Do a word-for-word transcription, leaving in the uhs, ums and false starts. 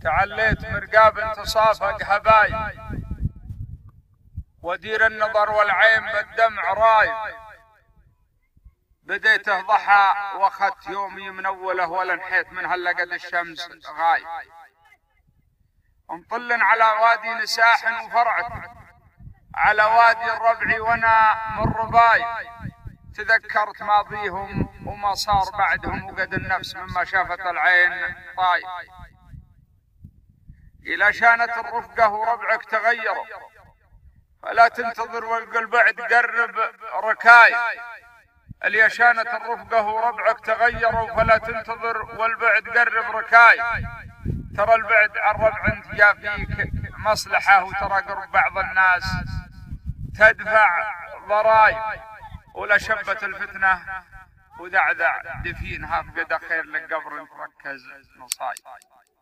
تعليت مرقاب انتصافق هبايب، ودير النظر والعين بالدمع رايب، بديته ضحى وخت يومي من اوله ولا نحيت من هلا قد الشمس غايب. انطل على وادي نساح وفرعك، على وادي الربع وانا من ربايب، تذكرت ماضيهم وما صار بعدهم، وقد النفس مما شافت العين طايب. إلى شانت الرفقة وربعك تغيروا، فلا تنتظر والقل بعد قرب ركايب. اللي شانت الرفقة وربعك تغيروا، فلا تنتظر والبعد قرب ركايب. ترى البعد عن ربع انت جا فيك مصلحة، وترى قرب بعض الناس تدفع ضرايب. ولا شبت الفتنة ودعدع دفينها، فقد خير لك قبر تركز نصايب.